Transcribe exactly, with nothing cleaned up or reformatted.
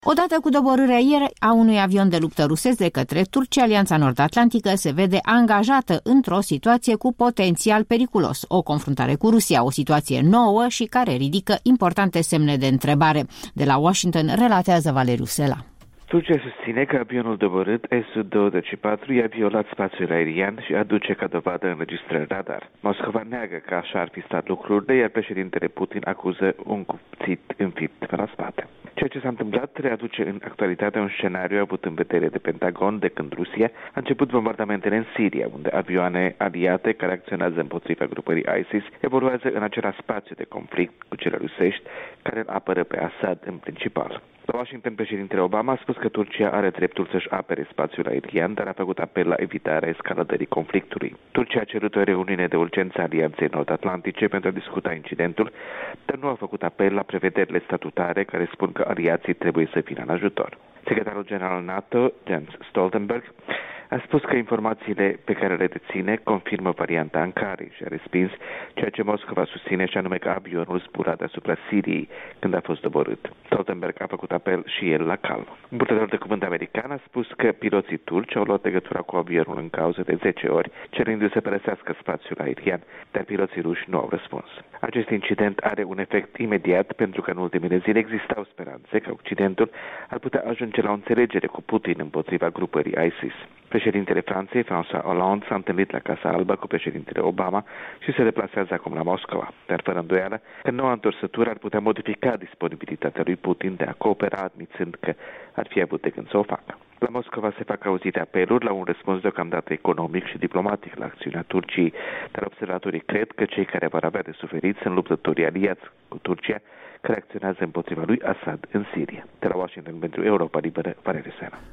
Odată cu doborârea ieri a unui avion de luptă rusesc de către Turcia, Alianța Nord-Atlantică se vede angajată într-o situație cu potențial periculos, o confruntare cu Rusia, o situație nouă și care ridică importante semne de întrebare. De la Washington relatează Valeriu Sela. Turcia susține că avionul doborât S U douăzeci și patru i-a violat spațiul aerian și aduce ca dovadă înregistrări radar. Moscova neagă că așa ar fi stat lucrurile, iar președintele Putin acuză un cuțit înfipt pe la spate. Ceea ce s-a întâmplat readuce în actualitate un scenariu avut în vedere de Pentagon de când Rusia a început bombardamentele în Siria, unde avioane aliate care acționează împotriva grupării ISIS evoluează în același spațiu de conflict cu cele rusești, care îl apără pe Assad în principal. La Washington, președintele Obama a spus că Turcia are dreptul să-și apere spațiul aerian, dar a făcut apel la evitarea escaladării conflictului. Turcia a cerut o reuniune de urgență a Alianței Nord-Atlantice pentru a discuta incidentul, dar nu a făcut apel la prevederile statutare care spun că aliații trebuie să vină în ajutor. Secretarul general NATO, Jens Stoltenberg, a spus că informațiile pe care le deține confirmă varianta Ankarei și a respins ceea ce Moscova susține, și anume că avionul zbura deasupra Siriei când a fost doborât. Stoltenberg a făcut apel și el la calm. Un purtător de cuvânt american a spus că piloții turci au luat legătura cu avionul în cauză de zece ori, cerându-i să părăsească spațiul aerian, dar piloții ruși nu au răspuns. Acest incident are un efect imediat pentru că în ultimele zile existau speranțe că Occidentul ar putea ajunge la o înțelegere cu Putin împotriva grupării ISIS. Președintele Franței, François Hollande, s-a întâlnit la Casa Albă cu președintele Obama și se deplasează acum la Moscova, dar fără îndoială că noua întorsătură ar putea modifica disponibilitatea lui Putin de a coopera, admițând că ar fi avut de gând să o facă. La Moscova se fac auzite apeluri la un răspuns deocamdată economic și diplomatic la acțiunea Turciei, dar observatorii cred că cei care vor avea de suferit sunt luptătorii aliați cu Turcia, care acționează împotriva lui Assad în Siria. De la Washington pentru Europa Liberă, Valeriu Sela.